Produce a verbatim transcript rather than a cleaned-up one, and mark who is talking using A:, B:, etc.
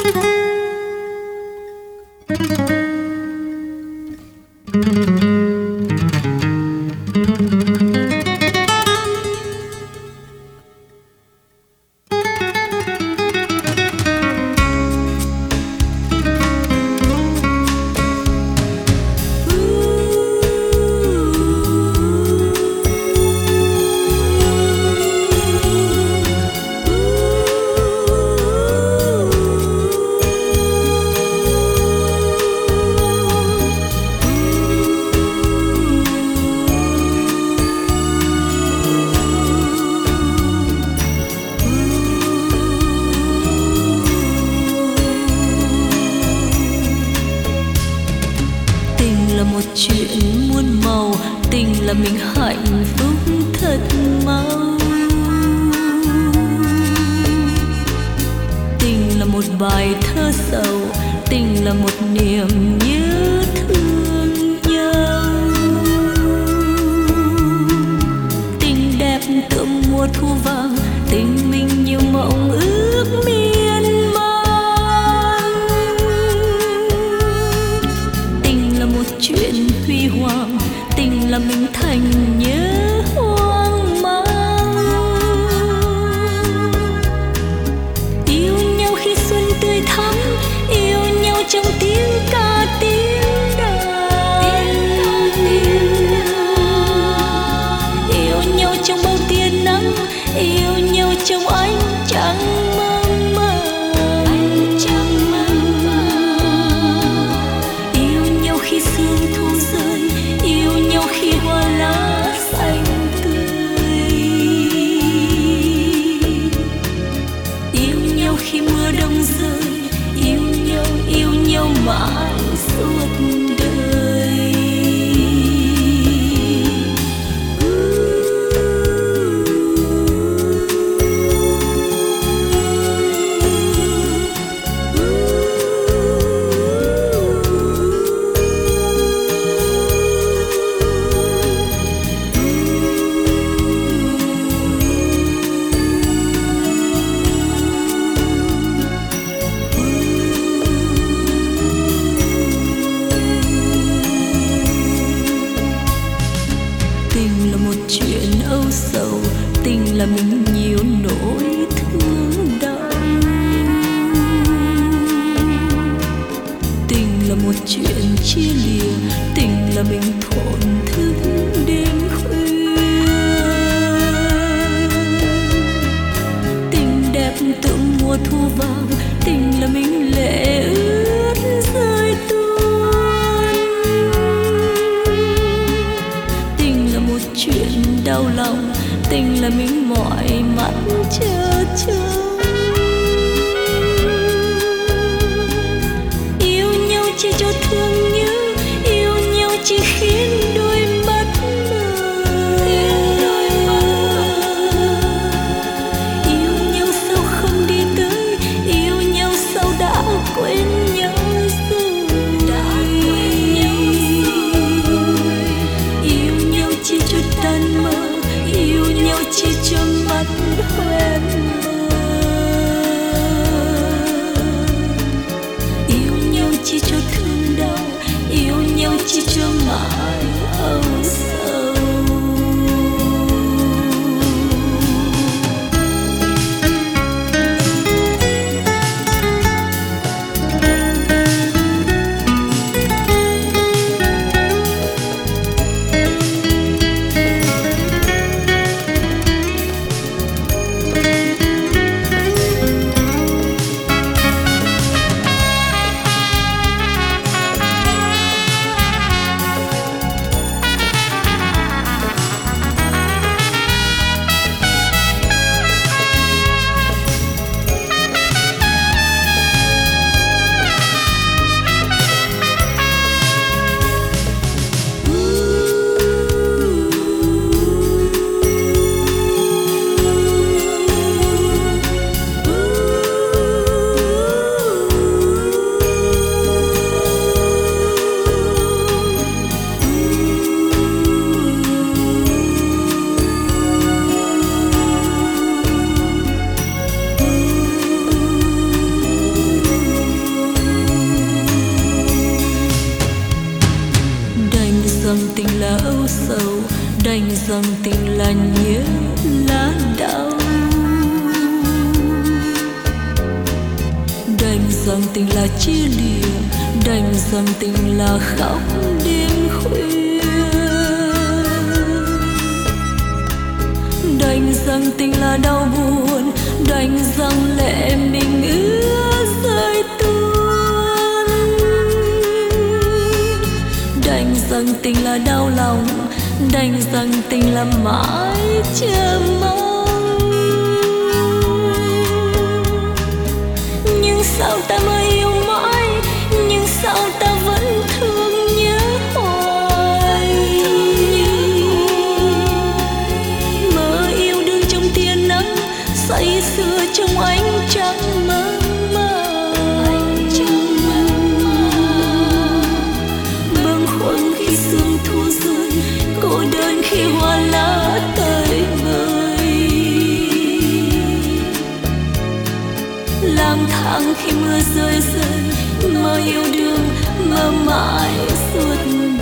A: Yêu nhau chỉ cho thương nhớ là âu sầu, đành rằng tình là nhớ lá đau. Đành rằng tình là chia lìa, đành rằng tình là khóc đêm khuya. Đành rằng tình là đau buồn, đành rằng lệ mình ứa rơi tuôn. Đành rằng tình là đau lòng, đành rằng tình là mãi chờ mong. Nhưng sao ta mới yêu mãi, nhưng sao ta vẫn thương nhớ hoài. Mơ yêu đương trong tia nắng, say sưa trong ánh trăng mơ màng. Bâng khuâng khi sương thu rơi, cô đơn khi hoa lá tơi bời. Lang thang khi mưa rơi rơi, mơ yêu đương mơ mãi suốt